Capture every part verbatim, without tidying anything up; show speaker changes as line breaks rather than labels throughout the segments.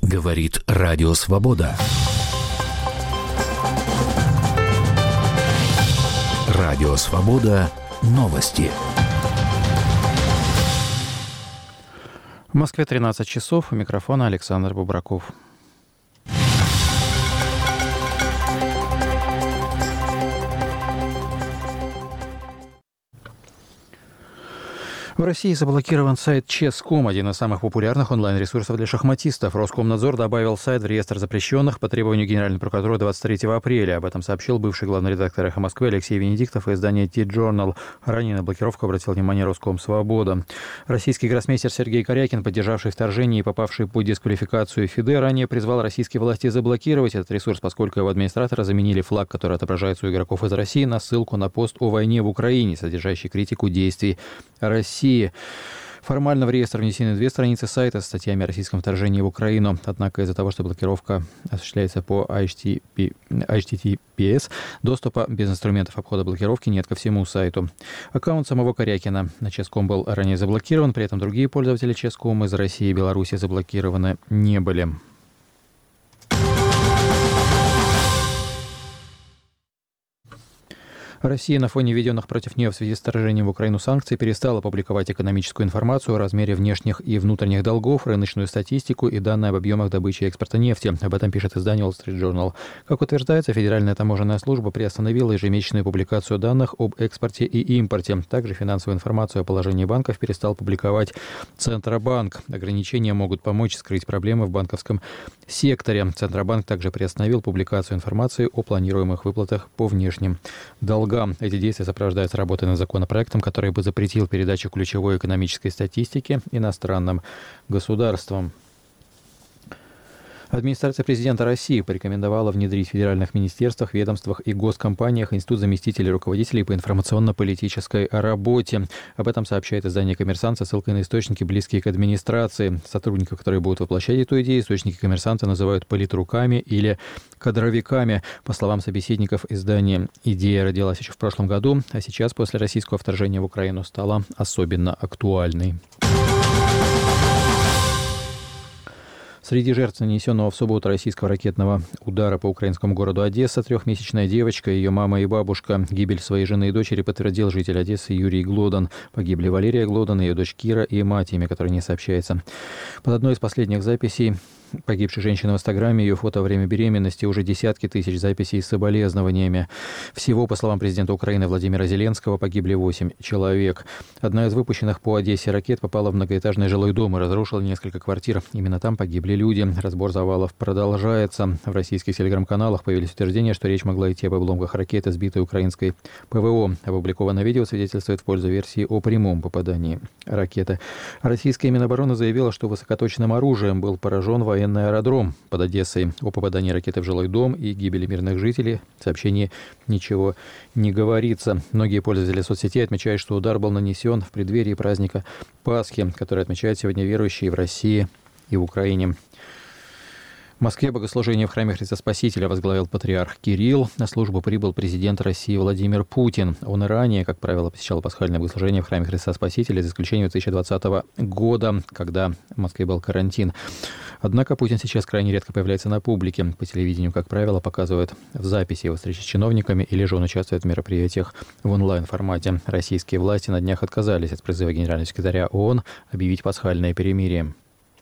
Говорит Радио Свобода. Радио Свобода. Новости.
В Москве тринадцать часов. У микрофона Александр Бубраков. В России заблокирован сайт чес точка ком, один из самых популярных онлайн-ресурсов для шахматистов. Роскомнадзор добавил сайт в реестр запрещенных по требованию Генеральной прокуратуры двадцать третьего апреля. Об этом сообщил бывший главный редактор «Эхо Москвы» Алексей Венедиктов и издание Ти-Джорнал. Ранее на блокировку обратил внимание Роскомсвобода. Российский гроссмейстер Сергей Корякин, поддержавший вторжение и попавший под дисквалификацию ФИДЕ, ранее призвал российские власти заблокировать этот ресурс, поскольку его администраторы заменили флаг, который отображается у игроков из России, на ссылку на пост о войне в Украине, содержащий критику действий России. Формально в реестр внесены две страницы сайта с статьями о российском вторжении в Украину. Однако из-за того, что блокировка осуществляется по эйч ти ти пи эс, доступа без инструментов обхода блокировки нет ко всему сайту. Аккаунт самого Корякина на чес точка ком был ранее заблокирован, при этом другие пользователи чес точка ком из России и Беларуси заблокированы не были. Россия на фоне введенных против нее в связи с вторжением в Украину санкций перестала публиковать экономическую информацию о размере внешних и внутренних долгов, рыночную статистику и данные об объемах добычи и экспорта нефти. Об этом пишет издание Wall Street Journal. Как утверждается, Федеральная таможенная служба приостановила ежемесячную публикацию данных об экспорте и импорте. Также финансовую информацию о положении банков перестал публиковать Центробанк. Ограничения могут помочь скрыть проблемы в банковском секторе. Центробанк также приостановил публикацию информации о планируемых выплатах по внешним долгам. Эти действия сопровождаются работой над законопроектом, который бы запретил передачу ключевой экономической статистики иностранным государствам. Администрация президента России порекомендовала внедрить в федеральных министерствах, ведомствах и госкомпаниях институт заместителей руководителей по информационно-политической работе. Об этом сообщает издание «Коммерсант» со ссылкой на источники, близкие к администрации. Сотрудников, которые будут воплощать эту идею, источники «Коммерсанта» называют политруками или кадровиками. По словам собеседников издания, идея родилась еще в прошлом году, а сейчас, после российского вторжения в Украину, стала особенно актуальной. Среди жертв нанесенного в субботу российского ракетного удара по украинскому городу Одесса трехмесячная девочка, ее мама и бабушка. Гибель своей жены и дочери подтвердил житель Одессы Юрий Глодан. Погибли Валерия Глодан, ее дочь Кира и мать, имя которой не сообщается. Под одной из последних записей погибшей женщины в Инстаграме, ее фото во время беременности, уже десятки тысяч записей с соболезнованиями. Всего, по словам президента Украины Владимира Зеленского, погибли восемь человек. Одна из выпущенных по Одессе ракет попала в многоэтажный жилой дом и разрушила несколько квартир. Именно там погибли люди. Разбор завалов продолжается. В российских телеграм-каналах появились утверждения, что речь могла идти об обломках ракеты, сбитой украинской ПВО. Опубликованное видео свидетельствует в пользу версии о прямом попадании ракеты. Российская Минобороны заявила, что высокоточным оружием был поражен военный военный аэродром под Одессой. О попадании ракеты в жилой дом и гибели мирных жителей в сообщении ничего не говорится. Многие пользователи соцсетей отмечают, что удар был нанесен в преддверии праздника Пасхи, который отмечают сегодня верующие в России и в Украине. В Москве богослужение в храме Христа Спасителя возглавил патриарх Кирилл. На службу прибыл президент России Владимир Путин. Он и ранее, как правило, посещал пасхальное богослужение в храме Христа Спасителя, за исключением две тысячи двадцатого года, когда в Москве был карантин. Однако Путин сейчас крайне редко появляется на публике. По телевидению, как правило, показывают в записи его встречи с чиновниками, или же он участвует в мероприятиях в онлайн-формате. Российские власти на днях отказались от призыва генерального секретаря ООН объявить пасхальное перемирие.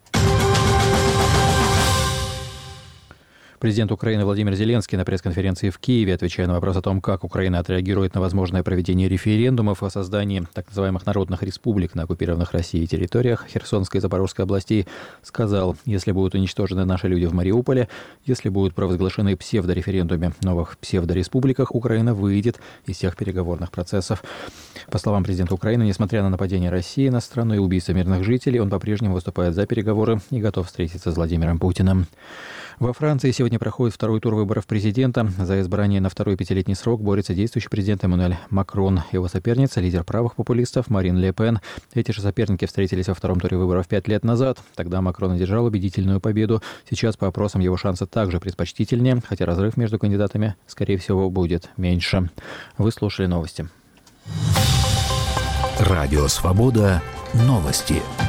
Президент Украины Владимир Зеленский на пресс-конференции в Киеве, отвечая на вопрос о том, как Украина отреагирует на возможное проведение референдумов о создании так называемых народных республик на оккупированных Россией территориях Херсонской и Запорожской областей, сказал: если будут уничтожены наши люди в Мариуполе, если будут провозглашены псевдореферендумы в новых псевдореспубликах, Украина выйдет из всех переговорных процессов. По словам президента Украины, несмотря на нападение России на страну и убийство мирных жителей, он по-прежнему выступает за переговоры и готов встретиться с Владимиром Путиным. Во Франции сегодня проходит второй тур выборов президента. За избрание на второй пятилетний срок борется действующий президент Эммануэль Макрон. Его соперница — лидер правых популистов Марин Ле Пен. Эти же соперники встретились во втором туре выборов пять лет назад. Тогда Макрон одержал убедительную победу. Сейчас по опросам его шансы также предпочтительнее, хотя разрыв между кандидатами, скорее всего, будет меньше. Вы слушали новости.
Радио «Свобода». Новости.